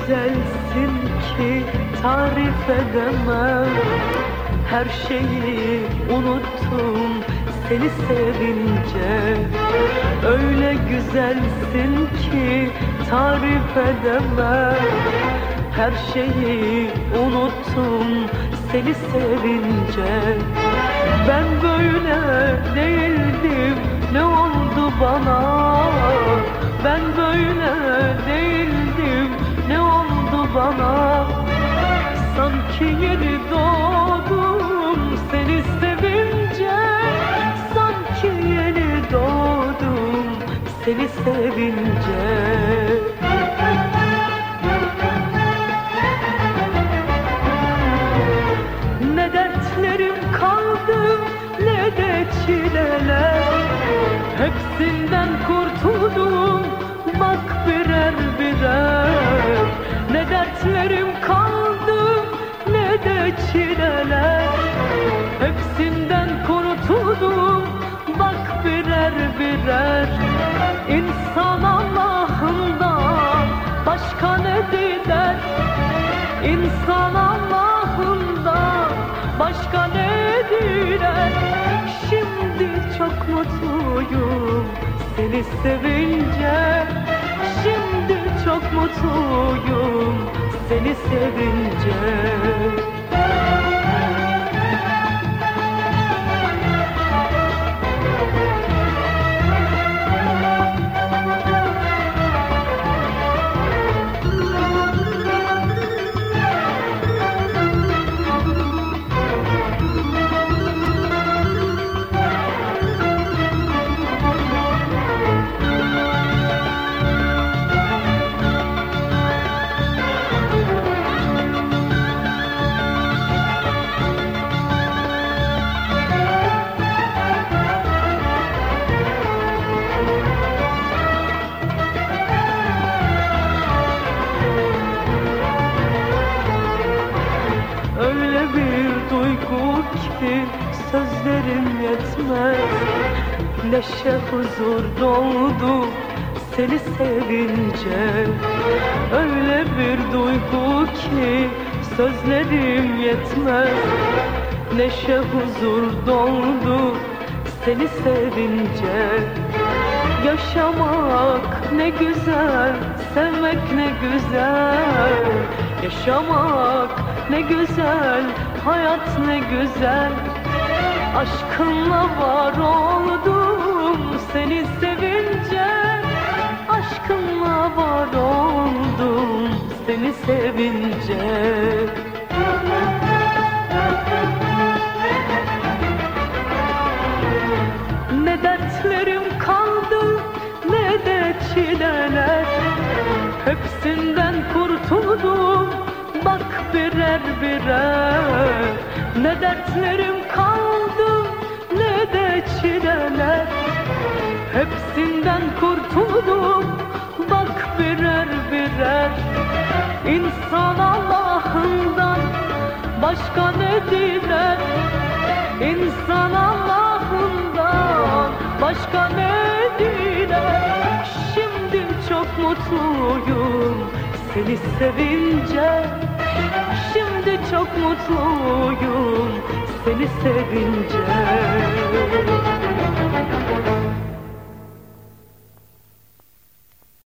güzelsin ki tarif edemem. Her şeyi unuttum seni sevince. Öyle güzelsin ki tarif edemem. Her şeyi unuttum seni sevince. Ben böyle değildim, ne oldu bana? Ben böyle değildim, ne oldu bana? Sanki yeni doğdum seni sevince. Sanki yeni doğdum seni sevince. Ne dertlerim kaldı ne de çileler. Hepsinden kurtuldum bak birer birer. Ne dertlerim kaldı ne de çileler. Hepsinden kurtuldum bak birer birer. İnsan Allah'ından başka ne diler? İnsan Allah'ından başka ne diler? Şimdi çok mutluyum seni sevince. Şimdi çok mutluyum seni sevince. Öyle bir duygu ki sözlerim yetmez. Neşe huzur doldu seni sevince. Öyle bir duygu ki sözlerim yetmez. Neşe huzur doldu seni sevince. Yaşamak ne güzel, sevmek ne güzel. Yaşamak ne güzel, hayat ne güzel. Aşkınla var oldum seni sevince. Aşkınla var oldum seni sevince. Ne dertlerim kaldı ne de çileler. Hepsinden kurtuldum bak birer birer. Ne dertlerim kaldı ne de çileler. Hepsinden kurtuldum bak birer birer. İnsan Allah'ından başka ne diler? İnsan Allah'ından başka ne diler? Şimdi çok mutluyum seni sevince. Şimdi çok mutluyum seni sevince.